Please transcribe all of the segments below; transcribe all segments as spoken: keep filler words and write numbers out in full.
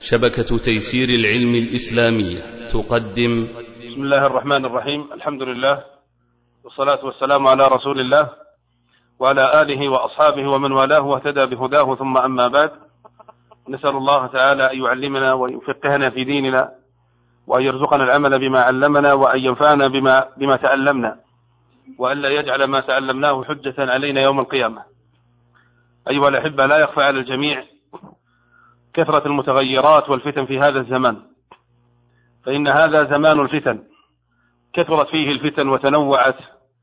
شبكة تيسير العلم الإسلامية تقدم. بسم الله الرحمن الرحيم. الحمد لله والصلاة والسلام على رسول الله وعلى آله وأصحابه ومن والاه واهتدى بهداه، ثم أما بعد. نسأل الله تعالى أن يعلمنا ويفقهنا في ديننا، وأن يرزقنا العمل بما علمنا، وأن ينفعنا بما, بما تعلمنا، وأن لا يجعل ما تعلمناه حجة علينا يوم القيامة. أيها الأحبة، لا يخفى على الجميع كثرة المتغيرات والفتن في هذا الزمان، فإن هذا زمان الفتن، كثرت فيه الفتن وتنوعت،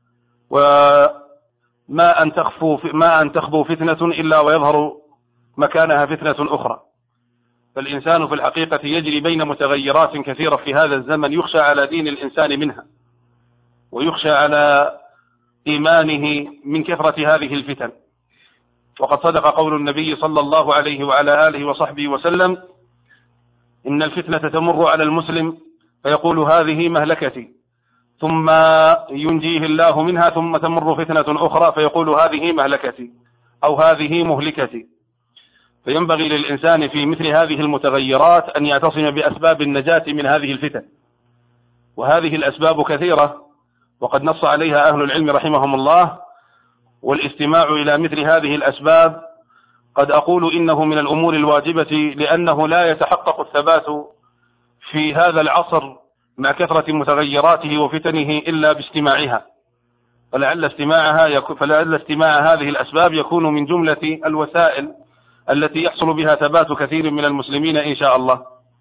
وما أن تخفو ما أن تخبو فتنة إلا ويظهر مكانها فتنة أخرى. فالإنسان في الحقيقة يجري بين متغيرات كثيرة في هذا الزمن، يخشى على دين الإنسان منها، ويخشى على إيمانه من كثرة هذه الفتن. وقد صدق قول النبي صلى الله عليه وعلى آله وصحبه وسلم: إن الفتنة تمر على المسلم فيقول هذه مهلكتي، ثم ينجيه الله منها، ثم تمر فتنة أخرى فيقول هذه مهلكتي أو هذه مهلكتي. فينبغي للإنسان في مثل هذه المتغيرات أن يعتصم بأسباب النجاة من هذه الفتن، وهذه الأسباب كثيرة وقد نص عليها أهل العلم رحمهم الله. والاستماع إلى مثل هذه الأسباب قد أقول إنه من الأمور الواجبة، لأنه لا يتحقق الثبات في هذا العصر مع كثرة متغيراته وفتنه إلا باستماعها. فلعل استماعها فلعل استماع هذه الأسباب يكون من جملة الوسائل التي يحصل بها ثبات كثير من المسلمين إن شاء الله.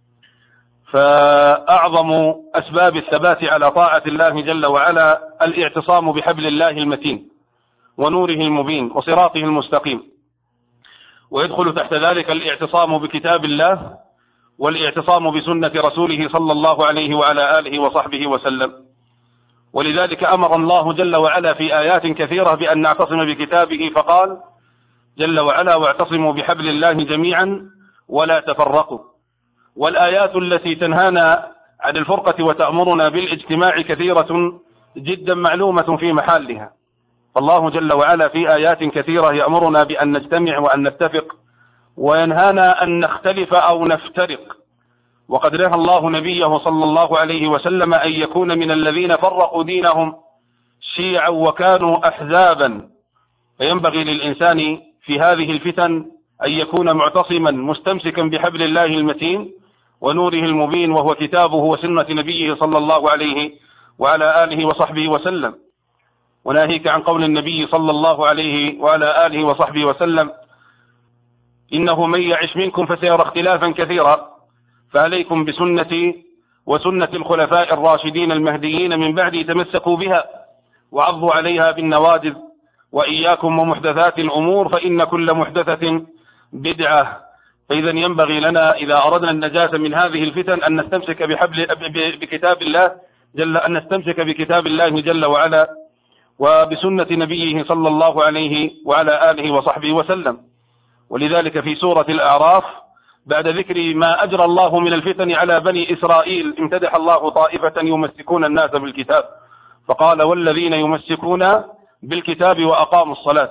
فأعظم أسباب الثبات على طاعة الله جل وعلا الاعتصام بحبل الله المتين ونوره المبين وصراطه المستقيم، ويدخل تحت ذلك الاعتصام بكتاب الله والاعتصام بسنة رسوله صلى الله عليه وعلى آله وصحبه وسلم. ولذلك أمر الله جل وعلا في آيات كثيرة بأن نعتصم بكتابه، فقال جل وعلا: واعتصموا بحبل الله جميعا ولا تفرقوا. والآيات التي تنهانا عن الفرقة وتأمرنا بالاجتماع كثيرة جدا معلومة في محلها. فالله جل وعلا في آيات كثيرة يأمرنا بأن نجتمع وأن نتفق، وينهانا أن نختلف أو نفترق. وقد نهى الله نبيه صلى الله عليه وسلم أن يكون من الذين فرقوا دينهم شيعا وكانوا أحزابا. فينبغي للإنسان في هذه الفتن أن يكون معتصما مستمسكا بحبل الله المتين ونوره المبين، وهو كتابه وسنة نبيه صلى الله عليه وعلى آله وصحبه وسلم. وناهيك عن قول النبي صلى الله عليه وعلى آله وصحبه وسلم: إنه من يعش منكم فسيرى اختلافا كثيرا، فعليكم بسنتي وسنة الخلفاء الراشدين المهديين من بعدي، تمسكوا بها وعضوا عليها بالنواجذ، وإياكم ومحدثات الأمور فإن كل محدثة بدعة. فإذا ينبغي لنا إذا أردنا النجاة من هذه الفتن أن نستمسك بحبل بكتاب الله جل أن نستمسك بكتاب الله جل وعلا وبسنة نبيه صلى الله عليه وعلى آله وصحبه وسلم. ولذلك في سورة الأعراف بعد ذكر ما أجرى الله من الفتن على بني إسرائيل امتدح الله طائفة يمسكون الناس بالكتاب، فقال: والذين يمسكون بالكتاب وأقاموا الصلاة.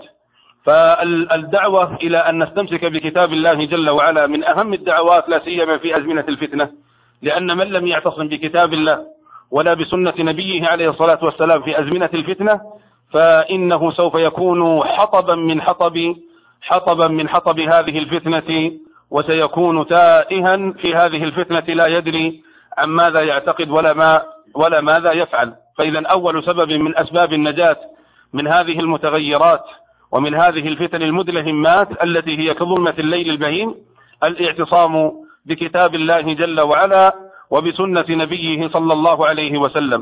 فالدعوة إلى أن نستمسك بكتاب الله جل وعلا من أهم الدعوات، لا سيما في أزمنة الفتنة، لأن من لم يعتصم بكتاب الله ولا بسنة نبيه عليه الصلاة والسلام في أزمنة الفتنة فإنه سوف يكون حطبا من حطب حطبا من حطب هذه الفتنة، وسيكون تائها في هذه الفتنة لا يدري عن ماذا يعتقد ولا ما ولا ماذا يفعل. فإذا أول سبب من أسباب النجاة من هذه المتغيرات ومن هذه الفتن المدلهمات التي هي كظلمة الليل البهيم الاعتصام بكتاب الله جل وعلا وبسنة نبيه صلى الله عليه وسلم.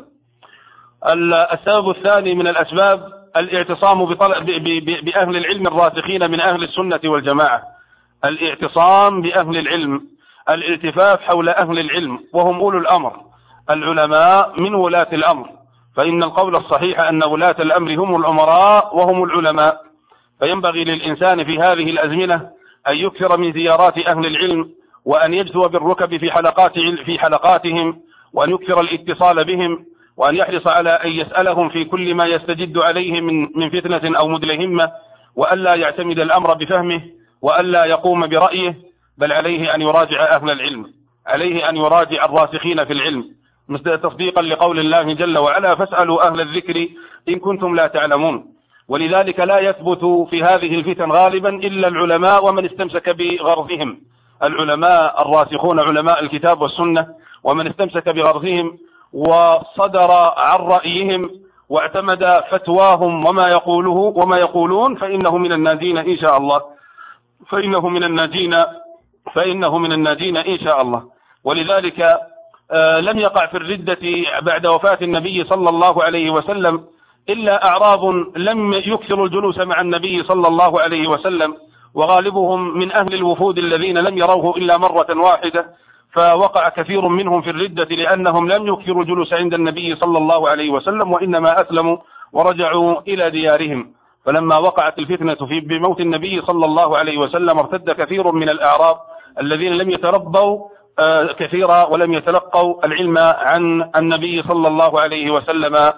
السبب الثاني من الأسباب الاعتصام بأهل العلم الراسخين من أهل السنة والجماعة. الاعتصام بأهل العلم، الالتفاف حول أهل العلم، وهم أولو الأمر، العلماء من ولاة الأمر. فإن القول الصحيح أن ولاة الأمر هم الأمراء وهم العلماء. فينبغي للإنسان في هذه الأزمنة أن يكثر من زيارات أهل العلم، وأن يجثو بالركب في حلقات في حلقاتهم، وأن يكثر الاتصال بهم، وأن يحرص على أن يسألهم في كل ما يستجد عليه من من فتنة أو مدلهمة، وألا يعتمد الأمر بفهمه، وألا يقوم برأيه، بل عليه أن يراجع أهل العلم، عليه أن يراجع الراسخين في العلم، تصديقا لقول الله جل وعلا: فاسألوا أهل الذكر إن كنتم لا تعلمون. ولذلك لا يثبت في هذه الفتن غالبا إلا العلماء ومن استمسك بغرضهم، العلماء الراسخون علماء الكتاب والسنة، ومن استمسك بغرضهم وصدر عن رأيهم واعتمد فتواهم وما يقوله وما يقولون فإنه من الناجين إن شاء الله، فإنه من الناجين فإنه من الناجين إن شاء الله. ولذلك آه لم يقع في الردة بعد وفاة النبي صلى الله عليه وسلم إلا أعراب لم يكثروا الجلوس مع النبي صلى الله عليه وسلم، وغالبهم من أهل الوفود الذين لم يروه إلا مرة واحدة، فوقع كثير منهم في الردة لأنهم لم يكثروا الجلوس عند النبي صلى الله عليه وسلم، وإنما أسلموا ورجعوا إلى ديارهم. فلما وقعت الفتنة في بموت النبي صلى الله عليه وسلم ارتد كثير من الأعراب الذين لم يتربوا كثيرا ولم يتلقوا العلم عن النبي صلى الله عليه وسلم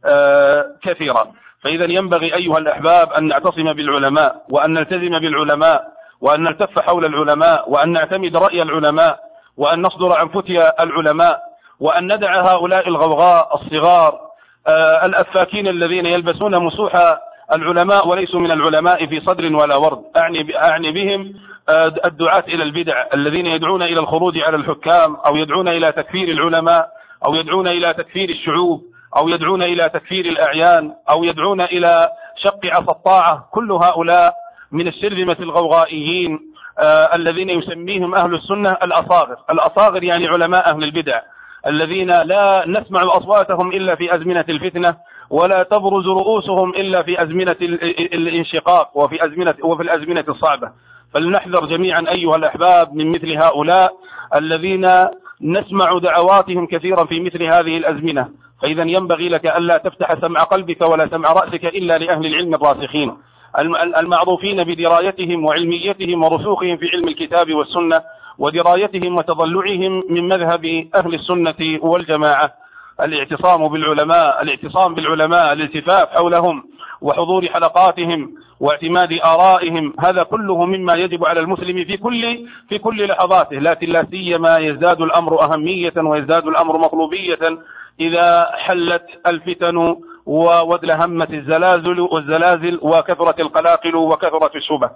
كثيرا. فإذا ينبغي أيها الأحباب أن نعتصم بالعلماء، وأن نلتزم بالعلماء، وأن نلتف حول العلماء، وأن نعتمد رأي العلماء، وأن نصدر عن فتيا العلماء، وأن ندع هؤلاء الغوغاء الصغار الأفاكين الذين يلبسون مسوح العلماء وليسوا من العلماء في صدر ولا ورد. أعني, أعني بهم الدعاة إلى البدع الذين يدعون إلى الخروج على الحكام، أو يدعون إلى تكفير العلماء، أو يدعون إلى تكفير الشعوب، أو يدعون إلى تكفير الأعيان، أو يدعون إلى شق عصا الطاعة. كل هؤلاء من الشرذمة الغوغائيين آه الذين يسميهم أهل السنة الأصاغر. الأصاغر يعني علماء أهل البدع الذين لا نسمع أصواتهم إلا في أزمنة الفتنة، ولا تبرز رؤوسهم إلا في أزمنة الانشقاق وفي أزمنة وفي الأزمنة الصعبة. فلنحذر جميعا أيها الأحباب من مثل هؤلاء الذين نسمع دعواتهم كثيرا في مثل هذه الأزمنة. فإذا ينبغي لك ألا تفتح سمع قلبك ولا سمع رأسك إلا لأهل العلم الراسخين المعروفين بدرايتهم وعلميتهم ورسوخهم في علم الكتاب والسنة، ودرايتهم وتضلعهم من مذهب أهل السنة والجماعة. الاعتصام بالعلماء الاعتصام بالعلماء الالتفاف حولهم وحضور حلقاتهم واعتماد آرائهم، هذا كله مما يجب على المسلم في كل في كل لحظاته، لكن لا سيما يزداد الأمر أهمية ويزداد الأمر مطلوبية إذا حلت الفتن وازدهمت الزلازل والزلازل وكثرت القلاقل وكثرت الشبه.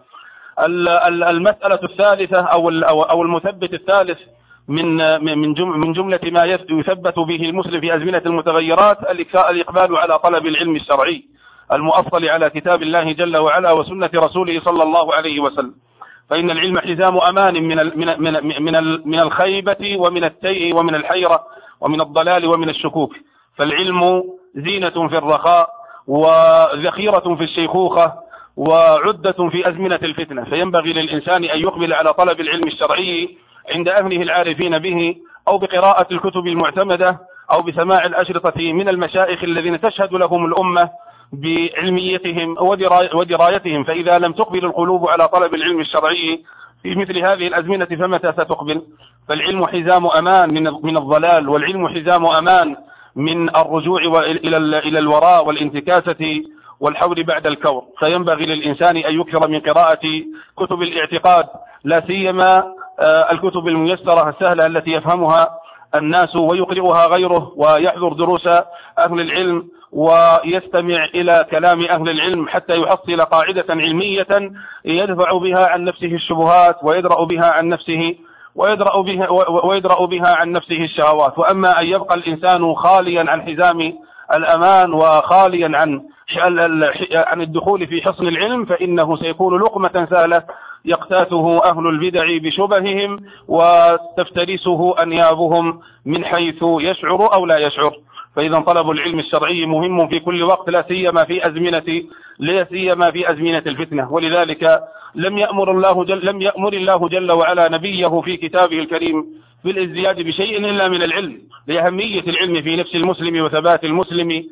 المسألة الثالثة أو المثبت الثالث من من جملة ما يثبت به المسلم في أزمنة المتغيرات الإقبال على طلب العلم الشرعي المؤصل على كتاب الله جل وعلا وسنة رسوله صلى الله عليه وسلم. فإن العلم حزام أمان من من من من الخيبة ومن التيء ومن الحيرة ومن الضلال ومن الشكوك. فالعلم زينة في الرخاء وذخيرة في الشيخوخة وعدة في أزمنة الفتنة. فينبغي للإنسان أن يقبل على طلب العلم الشرعي عند أهله العارفين به، أو بقراءة الكتب المعتمدة، أو بسماع الأشرطة من المشايخ الذين تشهد لهم الأمة بعلميتهم ودرايتهم. فإذا لم تقبل القلوب على طلب العلم الشرعي في مثل هذه الأزمنة فمتى ستقبل؟ فالعلم حزام أمان من الضلال، والعلم حزام أمان من الرجوع إلى الوراء والانتكاسة والحول بعد الكور. فينبغي للإنسان أن يكثر من قراءة كتب الاعتقاد، لا سيما الكتب الميسرة السهلة التي يفهمها الناس ويقرئها غيره، ويحضر دروس أهل العلم ويستمع إلى كلام أهل العلم حتى يحصل قاعدة علمية يدفع بها عن نفسه الشبهات ويدرأ بها عن نفسه ويدرأ بها ويدرأ بها عن نفسه الشهوات. وأما أن يبقى الإنسان خاليا عن حزام الأمان وخاليا عن عن الدخول في حصن العلم فإنه سيكون لقمة سهلة يقتاته أهل البدع بشبههم وتفترسه أنيابهم من حيث يشعر أو لا يشعر. فإذا طلب العلم الشرعي مهم في كل وقت، لا سيما في أزمنة لا سيما في أزمنة الفتنة. ولذلك لم يأمر الله جل لم يأمر الله جل وعلا نبيه في كتابه الكريم بالازدياد بشيء إلا من العلم، لأهمية العلم في نفس المسلم وثبات المسلم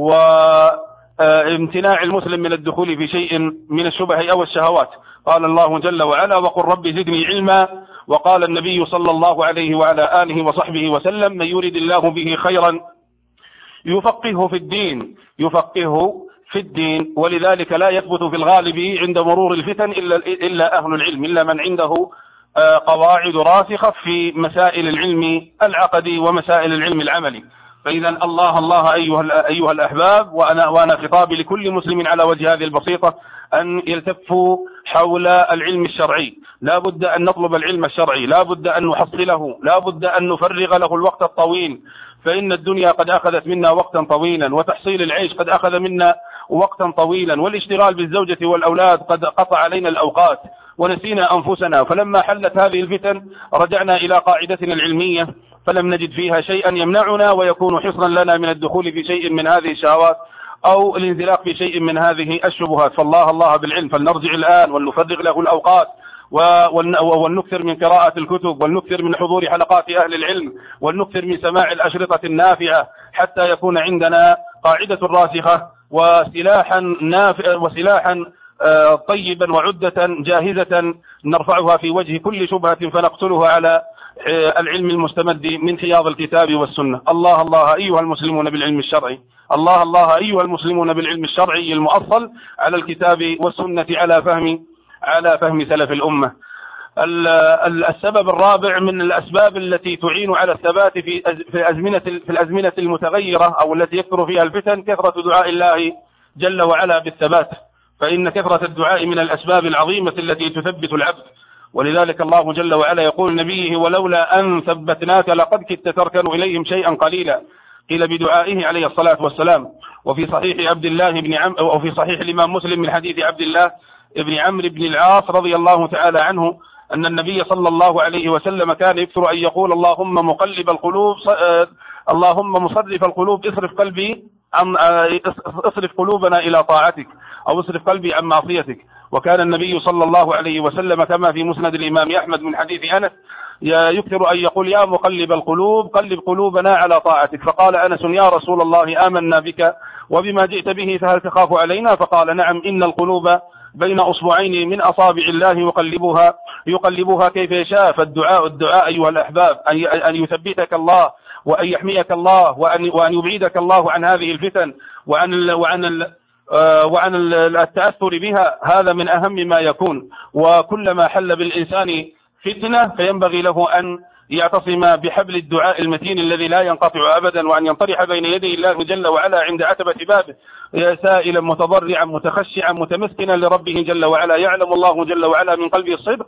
وامتناع المسلم من الدخول في شيء من الشبه أو الشهوات. قال الله جل وعلا: وقل رب زدني علما. وقال النبي صلى الله عليه وعلى آله وصحبه وسلم: من يريد الله به خيرا يفقهه في الدين يفقهه في الدين. ولذلك لا يثبت في الغالب عند مرور الفتن إلا, إلا أهل العلم، إلا من عنده قواعد راسخة في مسائل العلم العقدي ومسائل العلم العملي. فإذا الله الله أيها أيها الأحباب، وأنا وأنا خطابي لكل مسلم على وجه هذه البسيطة أن يلتفوا حول العلم الشرعي. لا بد أن نطلب العلم الشرعي، لا بد أن نحصله، لا بد أن نفرغ له الوقت الطويل، فإن الدنيا قد أخذت منا وقتا طويلا، وتحصيل العيش قد أخذ منا وقتا طويلا، والاشتغال بالزوجة والأولاد قد قطع علينا الأوقات ونسينا أنفسنا. فلما حلت هذه الفتن رجعنا إلى قاعدتنا العلمية فلم نجد فيها شيئا يمنعنا ويكون حصنا لنا من الدخول في شيء من هذه الشهوات أو الانزلاق في شيء من هذه الشبهات. فالله الله بالعلم، فلنرجع الآن ولنفرغ له الأوقات ولنكثر من قراءة الكتب، ولنكثر من حضور حلقات أهل العلم، ولنكثر من سماع الأشرطة النافعة، حتى يكون عندنا قاعدة راسخة وسلاحا نافع وسلاحا طيبا وعدة جاهزة نرفعها في وجه كل شبهة فنقتلها على العلم المستمد من حياض الكتاب والسنة. الله الله أيها المسلمون بالعلم الشرعي، الله الله أيها المسلمون بالعلم الشرعي المؤصل على الكتاب والسنة على فهم على فهم سلف الأمة. السبب الرابع من الأسباب التي تعين على الثبات في في أزمنة في الأزمنة المتغيرة أو التي يكثر فيها الفتن كثرة دعاء الله جل وعلا بالثبات، فإن كثرة الدعاء من الأسباب العظيمة التي تثبت العبد. ولذلك الله جل وعلا يقول نبيه: ولولا أن ثبتناك لقد كدت تركن إليهم شيئا قليلا، قيل بدعائه عليه الصلاة والسلام. وفي صحيح عبد الله بن عم وفي صحيح الإمام مسلم من حديث عبد الله بن عمرو بن العاص رضي الله تعالى عنه أن النبي صلى الله عليه وسلم كان يكثر أن يقول: اللهم مقلب القلوب اللهم مصرف القلوب اصرف قلبي عن اصرف قلوبنا إلى طاعتك، أو اصرف قلبي عن معصيتك. وكان النبي صلى الله عليه وسلم كما في مسند الإمام أحمد من حديث أنس يكثر أن يقول: يا مقلب القلوب قلب قلوبنا على طاعتك. فقال أنس: يا رسول الله آمنا بك وبما جئت به فهل تخاف علينا؟ فقال: نعم، إن القلوب بين أصبعين من أصابع الله يقلبها يقلبها كيف يشاء. فالدعاء الدعاء أيها الأحباب أن يثبتك الله وأن يحميك الله وأن وأن يبعدك الله عن هذه الفتن وعن وعن وعن التأثر بها. هذا من أهم ما يكون. وكلما حل بالإنسان فتنة فينبغي له أن يعتصم بحبل الدعاء المتين الذي لا ينقطع أبدا، وأن ينطرح بين يدي الله جل وعلا عند عتبة بابه سائلا متضرعا متخشعا متمسكنا لربه جل وعلا. يعلم الله جل وعلا من قلبه الصدق،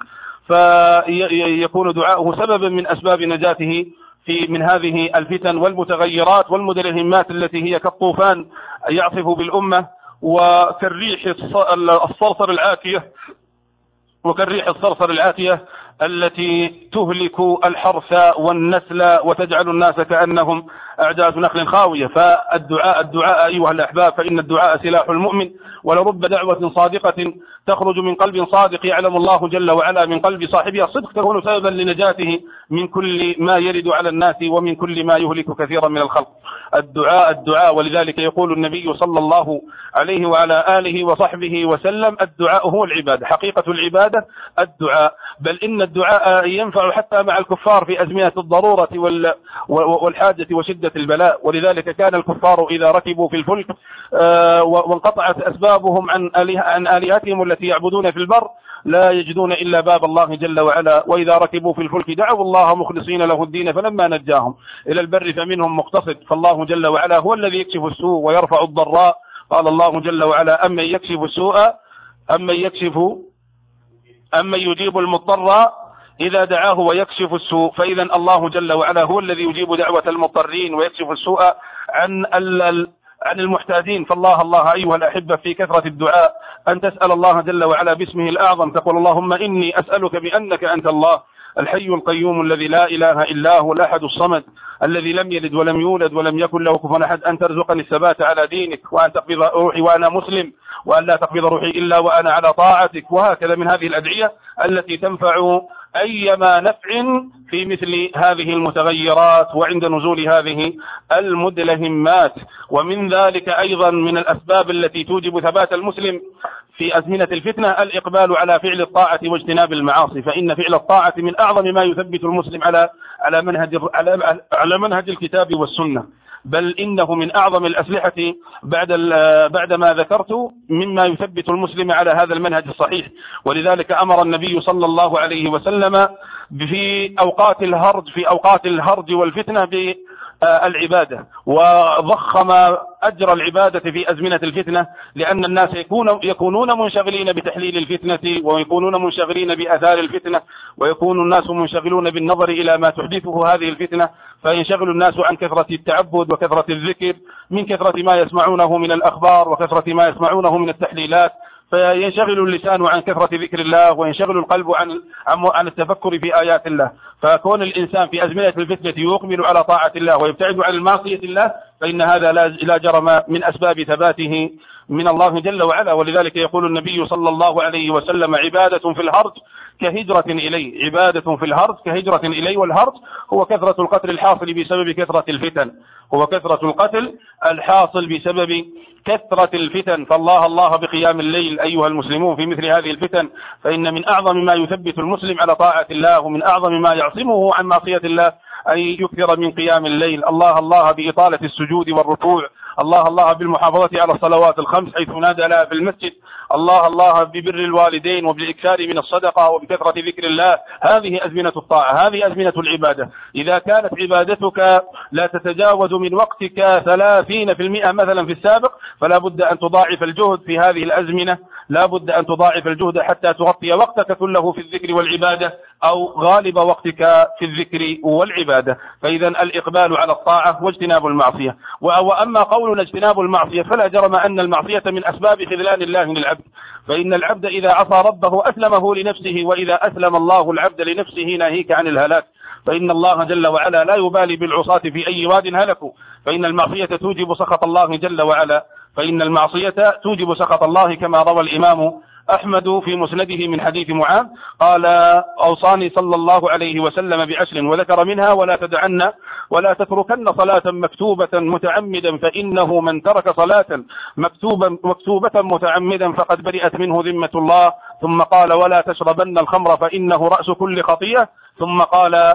فيكون دعاؤه سببا من أسباب نجاته في من هذه الفتن والمتغيرات والمدلهمات التي هي كالطوفان يعصف بالأمة، وكالريح الصرصر العاتية وكالريح الصرصر العاتية التي تهلك الحرث والنسل وتجعل الناس كأنهم أعجاز نخل خاوية. فالدعاء الدعاء أيها الأحباب، فإن الدعاء سلاح المؤمن، ولرب دعوة صادقة تخرج من قلب صادق يعلم الله جل وعلا من قلب صاحبها الصدق تكون سببا لنجاته من كل ما يرد على الناس ومن كل ما يهلك كثيرا من الخلق. الدعاء الدعاء ولذلك يقول النبي صلى الله عليه وعلى آله وصحبه وسلم: الدعاء هو العبادة، حقيقة العبادة الدعاء. بل إن الدعاء ينفع حتى مع الكفار في أزمنة الضرورة والحاجة وشدة البلاء. ولذلك كان الكفار إذا ركبوا في الفلك وانقطعت أسبابهم عن عن آلهتهم التي يعبدون في البر لا يجدون إلا باب الله جل وعلا، وإذا ركبوا في الفلك دعوا الله مخلصين له الدين فلما نجاهم إلى البر فمنهم مقتصد. فالله جل وعلا هو الذي يكشف السوء ويرفع الضراء. قال الله جل وعلا: أمن يكشف السوء أمن يكشف أمن يجيب المضطر إذا دعاه ويكشف السوء. فإذا الله جل وعلا هو الذي يجيب دعوة المضطرين ويكشف السوء عن عن المحتاجين. فالله الله أيها الأحبة في كثرة الدعاء أن تسأل الله جل وعلا باسمه الأعظم، تقول: اللهم إني أسألك بأنك أنت الله الحي القيوم الذي لا إله إلا هو الأحد الصمد الذي لم يلد ولم يولد ولم يكن له كفوا أحد، أن ترزقني الثبات على دينك، وأن تقبض روحي وأنا مسلم، وأن لا تقبض روحي إلا وأنا على طاعتك. وهكذا من هذه الأدعية التي تنفع أيما نفع في مثل هذه المتغيرات وعند نزول هذه المدلهمات. ومن ذلك أيضا من الأسباب التي توجب ثبات المسلم في أزمنة الفتنة الإقبال على فعل الطاعة واجتناب المعاصي، فإن فعل الطاعة من أعظم ما يثبت المسلم على على منهج على على منهج الكتاب والسنة. بل إنه من أعظم الأسلحة بعد بعد ما ذكرت مما يثبت المسلم على هذا المنهج الصحيح. ولذلك أمر النبي صلى الله عليه وسلم في أوقات الهرج في أوقات الهرج والفتنة بالعبادة، وضخم أجر العبادة في أزمنة الفتنة، لأن الناس يكون يكونون منشغلين بتحليل الفتنة، ويكونون منشغلين بآثار الفتنة، ويكون الناس منشغلون بالنظر إلى ما تحدثه هذه الفتنة، فينشغل الناس عن كثرة التعبد وكثرة الذكر من كثرة ما يسمعونه من الأخبار وكثرة ما يسمعونه من التحليلات، فينشغل اللسان عن كثرة ذكر الله، وينشغل القلب عن عن التفكر في آيات الله. فكون الإنسان في أزمنة الفتنة يقبل على طاعة الله ويبتعد عن المعصية الله، فإن هذا لا جرم من أسباب ثباته من الله جل وعلا. ولذلك يقول النبي صلى الله عليه وسلم: عبادة في الهرج كهجرة إليه، عبادة في الهرج كهجرة إليه. والهرج هو كثرة القتل الحاصل بسبب كثرة الفتن، هو كثرة القتل الحاصل بسبب كثرة الفتن. فالله الله بقيام الليل أيها المسلمون في مثل هذه الفتن، فإن من أعظم ما يثبت المسلم على طاعة الله ومن أعظم ما يعصمه عن معصية الله أن يكثر من قيام الليل. الله الله بإطالة السجود والركوع، الله الله بالمحافظة على الصلوات الخمس حيث نادى لها في المسجد، الله الله ببر الوالدين وبالإكثار من الصدقة وبكثرة ذكر الله. هذه أزمنة الطاعة، هذه أزمنة العبادة. إذا كانت عبادتك لا تتجاوز من وقتك ثلاثين في المئة مثلا في السابق، فلا بد أن تضاعف الجهد في هذه الأزمنة، لا بد أن تضاعف الجهد حتى تغطي وقتك كله في الذكر والعبادة، أو غالب وقتك في الذكر والعبادة. فإذا الإقبال على الطاعة واجتناب المعصية. وأما قولنا اجتناب المعصية، فلا جرم أن المعصية من أسباب خذلان الله للعبد، فإن العبد إذا عصى ربه أسلمه لنفسه، وإذا أسلم الله العبد لنفسه ناهيك عن الهلاك. فإن الله جل وعلا لا يبالي بالعصاة في أي واد هلكوا، فإن المعصية توجب سخط الله جل وعلا، فإن المعصية توجب سخط الله، كما روى الإمام أحمد في مسنده من حديث معاذ قال: أوصاني صلى الله عليه وسلم بعشر، وذكر منها: ولا تدعن ولا تتركن صلاة مكتوبة متعمدا، فإنه من ترك صلاة مكتوبة, مكتوبة متعمدا فقد برئت منه ذمة الله. ثم قال: ولا تشربن الخمر فإنه رأس كل خطيئة. ثم قال: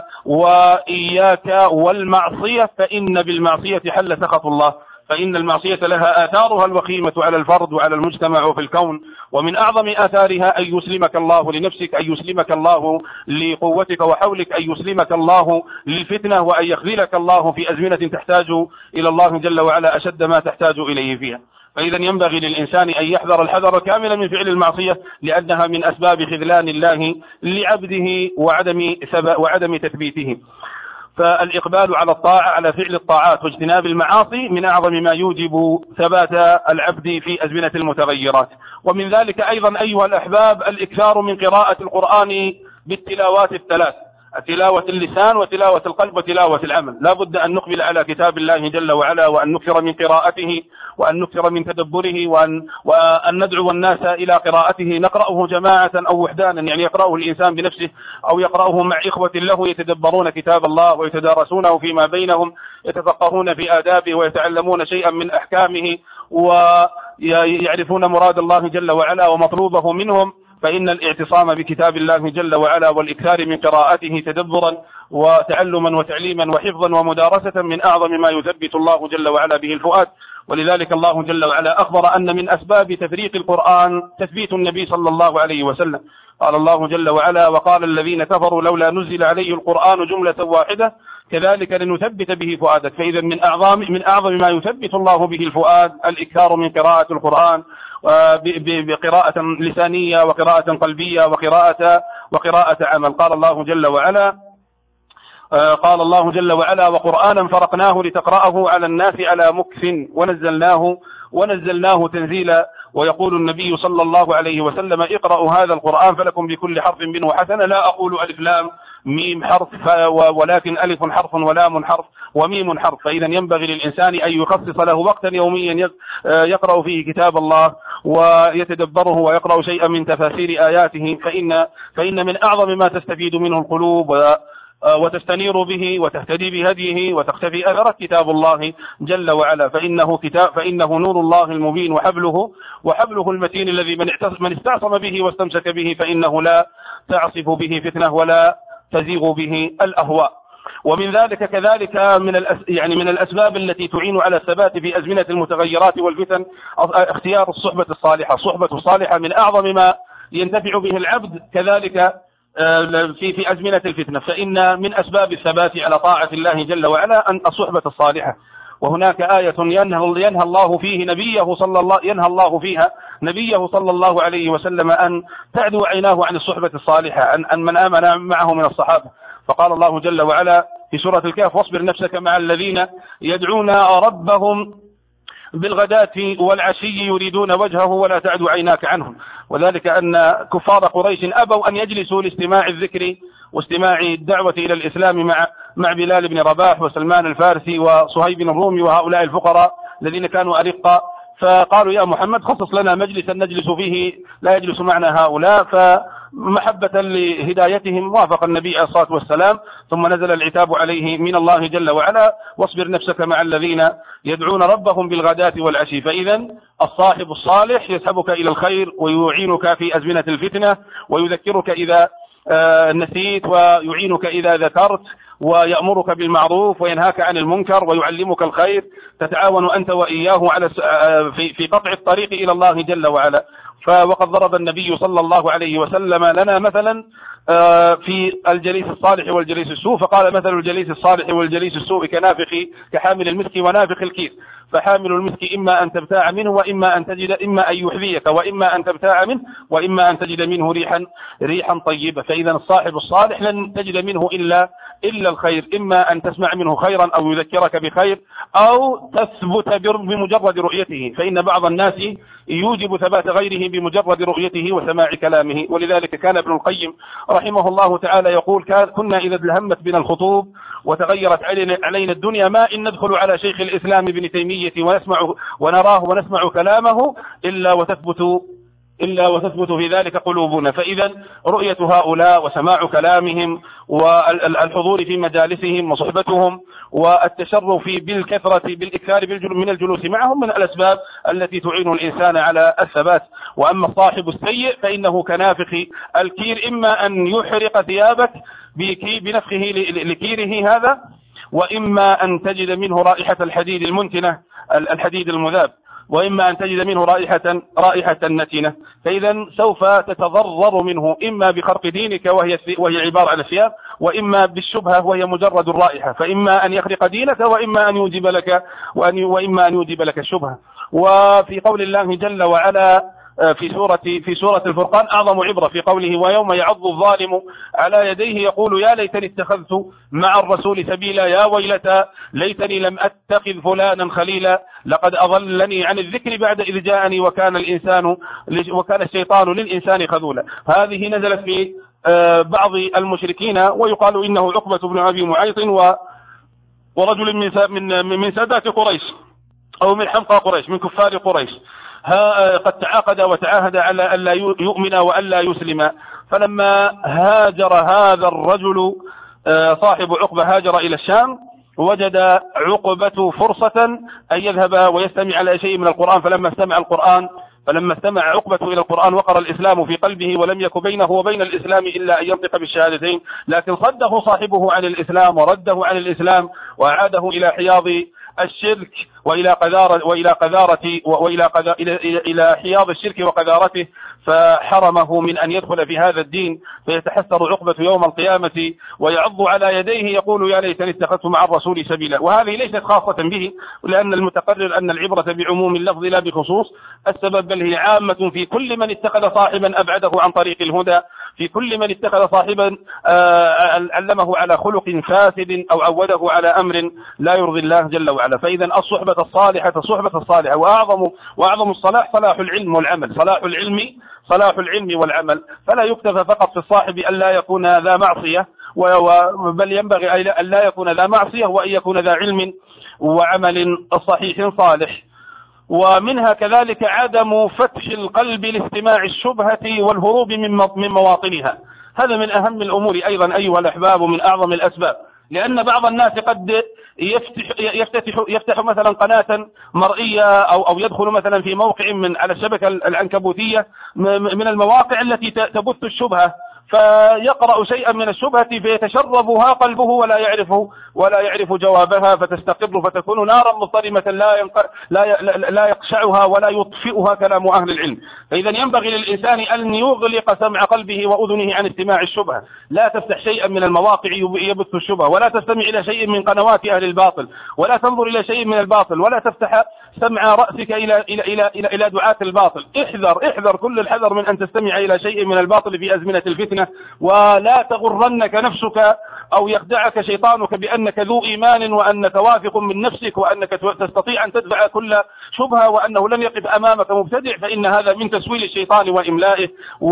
وإياك والمعصية فإن بالمعصية حل سخط الله. فإن المعصية لها آثارها الوخيمة على الفرد وعلى المجتمع وفي الكون، ومن أعظم آثارها أن يسلمك الله لنفسك، أن يسلمك الله لقوتك وحولك، أن يسلمك الله للفتنة، وأن يخذلك الله في أزمنة تحتاج إلى الله جل وعلا أشد ما تحتاج إليه فيها. فإذا ينبغي للإنسان أن يحذر الحذر الكامل من فعل المعصية، لأنها من أسباب خذلان الله لعبده وعدم وعدم تثبيته. فالإقبال على الطاعة على فعل الطاعات واجتناب المعاصي من أعظم ما يوجب ثبات العبد في أزمنة المتغيرات. ومن ذلك أيضا أيها الأحباب الإكثار من قراءة القرآن بالتلاوات الثلاث: تلاوة اللسان وتلاوة القلب وتلاوة العمل. لا بد أن نقبل على كتاب الله جل وعلا، وأن نكثر من قراءته، وأن نكثر من تدبره، وأن, وأن ندعو الناس إلى قراءته، نقرأه جماعة أو وحدانا، يعني يقرأه الإنسان بنفسه أو يقرأه مع إخوة له يتدبرون كتاب الله ويتدارسونه فيما بينهم، يتفقهون في آدابه ويتعلمون شيئا من أحكامه ويعرفون مراد الله جل وعلا ومطلوبه منهم. فإن الاعتصام بكتاب الله جل وعلا والإكثار من قراءته تدبرا وتعلما وتعليما وحفظا ومدارسة من أعظم ما يثبت الله جل وعلا به الفؤاد. ولذلك الله جل وعلا أخبر أن من أسباب تفريق القرآن تثبيت النبي صلى الله عليه وسلم. قال الله جل وعلا: وقال الذين كفروا لولا نزل عليه القرآن جملة واحدة كذلك لنثبت به فؤادك. فإذا من أعظم من أعظم ما يثبت الله به الفؤاد الإكثار من قراءة القرآن بقراءة لسانية وقراءة قلبية وقراءة وقراءة عمل. قال الله جل وعلا قال الله جل وعلا: وقرآنا فرقناه لتقرأه على الناس على مكث ونزلناه ونزلناه تنزيلا. ويقول النبي صلى الله عليه وسلم: اقرأوا هذا القرآن فلكم بكل حرف منه حسنة. لا أقول ألف لام ميم حرف، ولكن ألف حرف ولام حرف وميم حرف. فإذا ينبغي للإنسان أن يخصص له وقتا يوميا يقرأ فيه كتاب الله ويتدبره ويقرأ شيئا من تفاسير آياته، فإن, فإن من أعظم ما تستفيد منه القلوب وتستنير به وتهتدي بهديه وتختفي أثره كتاب الله جل وعلا. فإنه كتاب فإنه نور الله المبين وحبله وحبله المتين الذي من استعصم به واستمسك به فإنه لا تعصف به فتنة ولا تزيغ به الأهواء. ومن ذلك كذلك من الأس يعني من الأسباب التي تعين على الثبات في أزمنة المتغيرات والفتن اختيار الصحبة الصالحة. الصحبة الصالحة من أعظم ما ينتفع به العبد كذلك في في أزمنة الفتنة، فإن من أسباب الثبات على طاعة الله جل وعلا أن الصحبة الصالحة. وهناك آية ينهى, ينهى الله فيه نبيه صلى الله ينهى الله فيها نبيه صلى الله عليه وسلم أن تعدو عيناه عن الصحبة الصالحة، عن, عن من آمن معه من الصحابة. فقال الله جل وعلا في سورة الكهف: واصبر نفسك مع الذين يدعون ربهم بالغداة والعشي يريدون وجهه ولا تعد عيناك عنهم. وذلك أن كفار قريش أبوا أن يجلسوا لاستماع الذكر واستماع الدعوة إلى الإسلام مع مع بلال بن رباح وسلمان الفارسي وصهيب الرومي وهؤلاء الفقراء الذين كانوا أرقا، فقالوا: يا محمد خصص لنا مجلسا نجلس فيه لا يجلس معنا هؤلاء. فمحبة لهدايتهم وافق النبي عليه الصلاة والسلام، ثم نزل العتاب عليه من الله جل وعلا: واصبر نفسك مع الذين يدعون ربهم بالغداة والعشي. فإذا الصاحب الصالح يسحبك إلى الخير ويعينك في أزمنة الفتنة، ويذكرك إذا نسيت، ويعينك إذا ذكرت، ويأمرك بالمعروف وينهاك عن المنكر ويعلمك الخير. تتعاون أنت وإياه على في في قطع الطريق إلى الله جل وعلا. وقد ضرب النبي صلى الله عليه وسلم لنا مثلا في الجليس الصالح والجليس السوء، فقال: مثل الجليس الصالح والجليس السوء كنافخ كحامل المسك ونافخ الكير، فحامل المسك إما أن تبتاع منه وإما أن تجد إما أن يحذيك وإما أن تبتاع منه وإما أن تجد منه ريحا ريحا طيبة. فإذا الصاحب الصالح لن تجد منه إلا إلا الخير، إما أن تسمع منه خيرا أو يذكرك بخير أو تثبت بمجرد رؤيته، فإن بعض الناس يوجب ثبات غيره بمجرد رؤيته وسماع كلامه. ولذلك كان ابن القيم رحمه الله تعالى يقول: كنا إذا ادلهمت بنا الخطوب وتغيرت علينا الدنيا ما إن ندخل على شيخ الإسلام ابن تيمية ونسمع ونراه ونسمع كلامه إلا وتثبت إلا وتثبت في ذلك قلوبنا. فإذا رؤية هؤلاء وسماع كلامهم والحضور في مجالسهم وصحبتهم والتشرف بالكثرة بالإكثار من الجلوس معهم من الأسباب التي تعين الإنسان على الثبات. وأما الصاحب السيء فإنه كنافخ الكير، إما أن يحرق ثيابك بنفخه لكيره هذا، وإما أن تجد منه رائحة الحديد المنتنة الحديد المذاب، وإما أن تجد منه رائحة رائحة نتنة. فإذا سوف تتضرر منه إما بخرق دينك وهي وهي عبارة عن الثياب، وإما بالشبهة وهي مجرد الرائحة، فإما أن يخرق دينك وإما أن يوجب لك وأن وإما أن يوجب لك الشبهة. وفي قول الله جل وعلا في سورة في سورة الفرقان أعظم عبرة في قوله: ويوم يعض الظالم على يديه يقول يا ليتني اتخذت مع الرسول سبيلا يا ويلتى ليتني لم أتخذ فلانا خليلا لقد أضلني عن الذكر بعد إذ جاءني وكان الإنسان وكان الشيطان للإنسان خذولا. هذه نزلت في بعض المشركين، ويقال إنه عقبة بن أبي معيط ورجل من من سادات قريش أو من حمقى قريش من كفار قريش، قد تعاقد وتعاهد على ألا يؤمن وألا يسلم. فلما هاجر هذا الرجل صاحب عقبة هاجر إلى الشام، وجد عقبة فرصة أن يذهب ويستمع على شيء من القرآن. فلما استمع القرآن فلما استمع عقبة إلى القرآن وقر الإسلام في قلبه، ولم يكن بينه وبين الإسلام إلا أن ينطق بالشهادتين، لكن صده صاحبه عن الإسلام ورده عن الإسلام وأعاده إلى حياض الشرك وإلى قذارة وإلى قذارة وإلى قذا إلى إلى حياض الشرك وقذارته، فحرمه من أن يدخل في هذا الدين. فيتحسر عقبة يوم القيامة ويعض على يديه يقول يا ليتني اتخذت مع الرسول سبيلا. وهذه ليست خاصة به، لأن المتقرر أن العبرة بعموم اللفظ لا بخصوص السبب، بل هي عامة في كل من اتخذ صاحبا أبعده عن طريق الهدى، في كل من اتخذ صاحبا علمه على خلق فاسد أو عوده على أمر لا يرضي الله جل وعلا. فإذا الصحبة الصالحة الصحبة الصالحة وأعظم وأعظم الصلاح صلاح العلم والعمل، صلاح العلم صلاح العلم والعمل. فلا يكتفى فقط في الصاحب أن لا يكون ذا معصية، بل ينبغي أن لا يكون ذا معصية وأن يكون ذا علم وعمل صحيح صالح. ومنها كذلك عدم فتح القلب لاستماع الشبهة والهروب من مواطنها. هذا من أهم الأمور أيضا أيها الأحباب، من أعظم الأسباب، لأن بعض الناس قد يفتح, يفتح, يفتح مثلا قناة مرئية أو, أو يدخل مثلا في موقع من على الشبكة العنكبوتية من المواقع التي تبث الشبهة، فيقرأ شيئا من الشبهة فيتشربها قلبه ولا يعرفه ولا يعرف جوابها، فتستقر فتكون نارا مضطرمة لا لا لا يقشعها ولا يطفئها كلام أهل العلم. فإذا ينبغي للإنسان أن يغلق سمع قلبه وأذنه عن استماع الشبهة، لا تفتح شيئا من المواقع يبث الشبهة، ولا تستمع إلى شيء من قنوات أهل الباطل، ولا تنظر إلى شيء من الباطل، ولا تفتح سمع رأسك إلى إلى إلى إلى, إلى دعاة الباطل. احذر احذر كل الحذر من أن تستمع إلى شيء من الباطل في أزمنة الفتنة، ولا تغرنك نفسك أو يخدعك شيطانك بأنك ذو إيمان وأنك واثق من نفسك وأنك تستطيع أن تدفع كل شبهة وأنه لن يقف أمامك مبتدع، فإن هذا من تسويل الشيطان وإملائه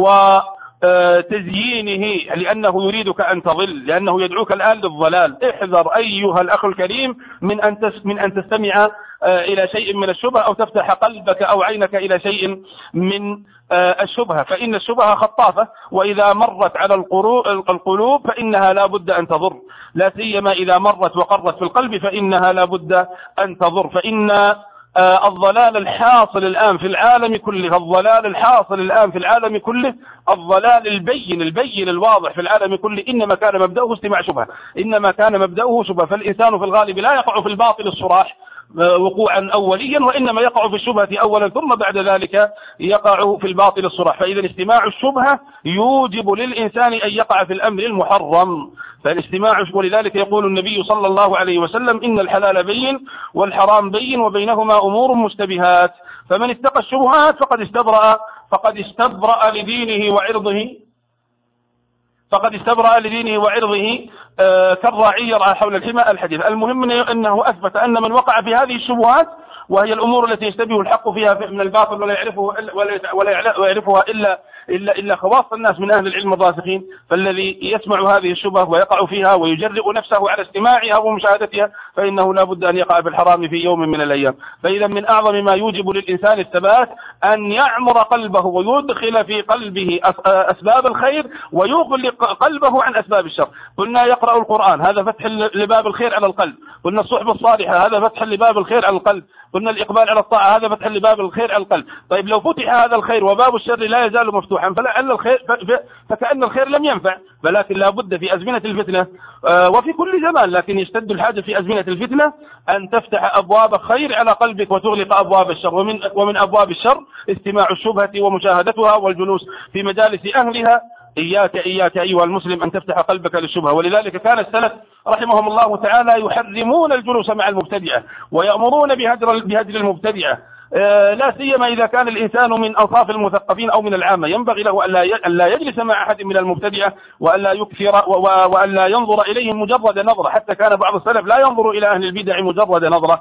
وتزيينه، لأنه يريدك أن تضل، لأنه يدعوك الآن للضلال. احذر أيها الأخ الكريم من أن من أن تستمع إلى شيء من الشبهة أو تفتح قلبك أو عينك إلى شيء من الشبهة، فإن الشبهة خطافة، وإذا مرت على القلوب فإنها لا بد أن تضر، لا سيما إذا مرت وقرت في القلب فإنها لا بد أن تضر. فإن الضلال الحاصل الآن في العالم كله الضلال الحاصل الآن في العالم كله الضلال البين البين الواضح في العالم كله إنما كان مبدأه استماع شبهة، إنما كان مبدأه شبهة. فالإنسان في الغالب لا يقع في الباطل الصراح وقوعا أوليا، وإنما يقع في الشبهة أولا ثم بعد ذلك يقع في الباطل الصراح. فإذا استماع الشبهة يوجب للإنسان أن يقع في الأمر المحرم. فالاستماع، ولذلك يقول النبي صلى الله عليه وسلم إن الحلال بين والحرام بين وبينهما أمور مشتبهات، فمن اتقى الشبهات فقد استبرأ فقد استبرأ لدينه وعرضه فقد استبرأ لدينه وعرضه آه كالراعي يرعى حول الحمى الحديث. المهم أنه أثبت أن من وقع في هذه الشبهات، وهي الأمور التي يشتبه الحق فيها من الباطل ولا يعرفه ولا يعرفها إلا إلا إلا خواص الناس من أهل العلم الراسخين، فالذي يسمع هذه الشبهة ويقع فيها ويجرئ نفسه على استماعها ومشاهدتها فإنه لا بد أن يقع في الحرام في يوم من الأيام. فإذا من أعظم ما يوجب للإنسان الثبات أن يعمر قلبه ويدخل في قلبه أسباب الخير ويغلق قلبه عن أسباب الشر. قلنا يقرأ القرآن، هذا فتح لباب الخير على القلب. قلنا الصحبة الصالحة، هذا فتح لباب الخير على القلب. قلنا الإقبال على الطاعة، هذا فتح لباب الخير على القلب. طيب لو فتح هذا الخير وباب الشر لا يزال مفتوحا فلعل الخير فكأن الخير لم ينفع. ولكن لا بد في أزمنة الفتنة وفي كل زمان، لكن يشتد الحاجة في أزمنة الفتنة أن تفتح أبواب خير على قلبك وتغلق أبواب الشر. ومن ومن أبواب الشر استماع الشبهة ومشاهدتها والجلوس في مجالس أهلها. إياك إياك أيها المسلم أن تفتح قلبك للشبهة. ولذلك كان السلف رحمهم الله تعالى يحرمون الجلوس مع المبتدعة ويأمرون بهجر بهجر المبتدعة، لا سيما إذا كان الإنسان من أنصاف المثقفين أو من العامة. ينبغي له أن لا يجلس مع أحد من المبتدعة وأن لا يكثر وأن لا ينظر إليهم مجرد نظرة، حتى كان بعض السلف لا ينظر إلى أهل البدع مجرد نظرة.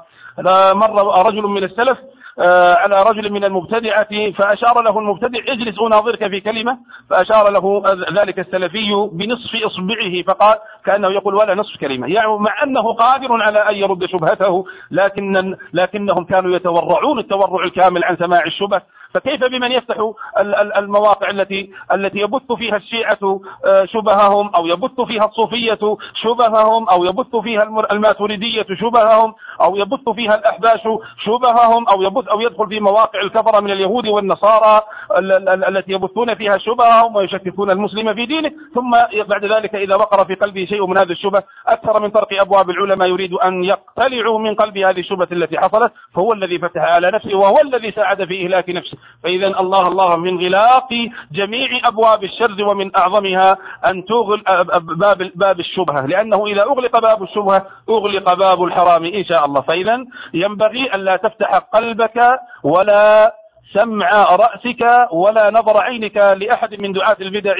مر رجل من السلف على رجل من المبتدعة فأشار له المبتدع اجلس أناظرك في كلمة، فأشار له ذلك السلفي بنصف إصبعه فقال كأنه يقول ولا نصف كلمة، يعني مع أنه قادر على أن يرد شبهته لكن لكنهم كانوا يتورعون التورع الكامل عن سماع الشبه. فكيف بمن يفتح المواقع التي التي يبث فيها الشيعة شبههم أو يبث فيها الصوفية شبههم أو يبث فيها الماتريدية شبههم أو يبث فيها الأحباش شبههم أو يبث أو يدخل في مواقع الكفرة من اليهود والنصارى التي يبثون فيها شبههم ويشككون المسلم في دينه، ثم بعد ذلك إذا وقر في قلبه شيء من هذه الشبه أكثر من طرق أبواب العلماء يريد أن يقتلعوا من قلب هذه الشبهة التي حصلت، فهو الذي فتح على نفسه وهو الذي ساعد في إهلاك نفسه. فإذا الله الله من غلاق جميع أبواب الشر ومن أعظمها أن تغلق باب باب الشبهة، لأنه إذا أغلق باب الشبهة أغلق باب الحرام إن شاء الله. فإذا ينبغي أن لا تفتح قلبك ولا سمع رأسك ولا نظر عينك لأحد من دعاة البدع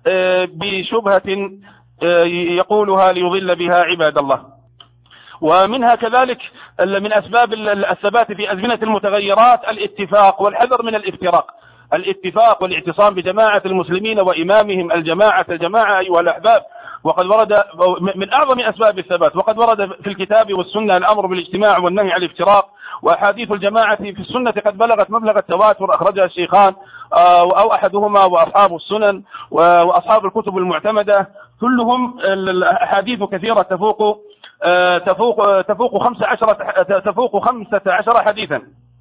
بشبهة يقولها ليضل بها عباد الله. ومنها كذلك من أسباب الثبات في أزمنة المتغيرات الاتفاق والحذر من الافتراق. الاتفاق والاعتصام بجماعة المسلمين وإمامهم الجماعة الجماعة أيها الأحباب، وقد ورد من أعظم أسباب الثبات، وقد ورد في الكتاب والسنة الأمر بالاجتماع والنهي عن الافتراق. وأحاديث الجماعة في السنة قد بلغت مبلغ التواتر أخرجها الشيخان أو أحدهما وأصحاب السنن وأصحاب الكتب المعتمدة، كلهم الأحاديث كثيرة تفوق تفوق تفوق خمسة عشر تفوق خمسة عشر حديثا.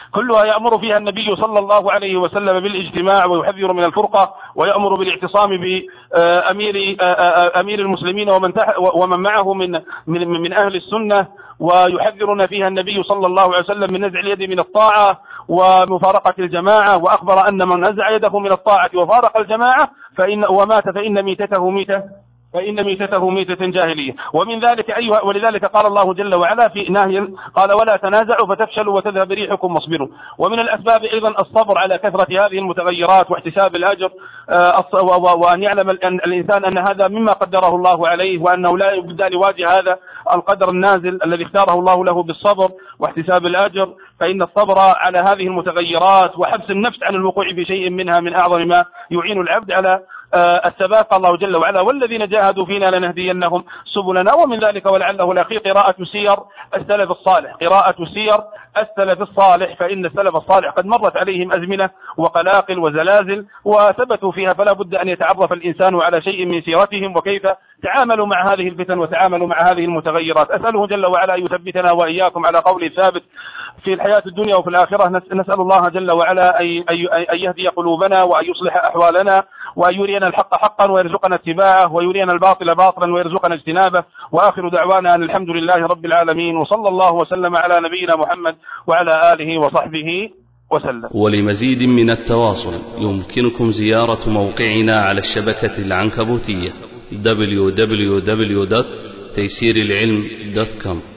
كلها يأمر فيها النبي صلى الله عليه وسلم بالاجتماع ويحذر من الفرقة، ويأمر بالاعتصام بأمير أمير المسلمين ومن ومن معه من من من أهل السنة، ويحذرنا فيها النبي صلى الله عليه وسلم من نزع اليد من الطاعة ومفارقة الجماعة، وأخبر أن من نزع يده من الطاعة وفارق الجماعة فإن ومات فإن ميتته ميتة فإن ميتته ميتة جاهلية. ومن ذلك أيها ولذلك قال الله جل وعلا في نهي قال ولا تنازعوا فتفشلوا وتذهب ريحكم واصبروا. ومن الأسباب أيضا الصبر على كثرة هذه المتغيرات واحتساب الأجر، وأن يعلم الإنسان أن هذا مما قدره الله عليه، وأنه لا بد أن يواجه هذا القدر النازل الذي اختاره الله له بالصبر واحتساب الأجر. فإن الصبر على هذه المتغيرات وحبس النفس عن الوقوع في شيء منها من أعظم ما يعين العبد على الثبات. قال الله جل وعلا والذين جاهدوا فينا لنهدينهم سبلنا. ومن ذلك ولعله الأخير قراءة سير السلف الصالح، قراءة سير السلف الصالح، فإن السلف الصالح قد مرت عليهم أزمنة وقلاقل وزلازل وثبتوا فيها، فلا بد أن يتعرف الإنسان على شيء من سيرتهم وكيف تعاملوا مع هذه الفتن وتعاملوا مع هذه المتغيرات. أسأله جل وعلا أن يثبتنا وإياكم على قول ثابت في الحياة الدنيا وفي الآخرة. نسأل الله جل وعلا أن يهدي قلوبنا وأن يصلح أحوالنا وأن يرينا الحق حقا ويرزقنا اتباعه ويرينا الباطل باطلا ويرزقنا اجتنابه. وآخر دعوانا أن الحمد لله رب العالمين، وصلى الله وسلم على نبينا محمد وعلى آله وصحبه وسلم. ولمزيد من التواصل يمكنكم زيارة موقعنا على الشبكة العنكبوتية دبليو دبليو دبليو دوت تيسير العلم دوت كوم.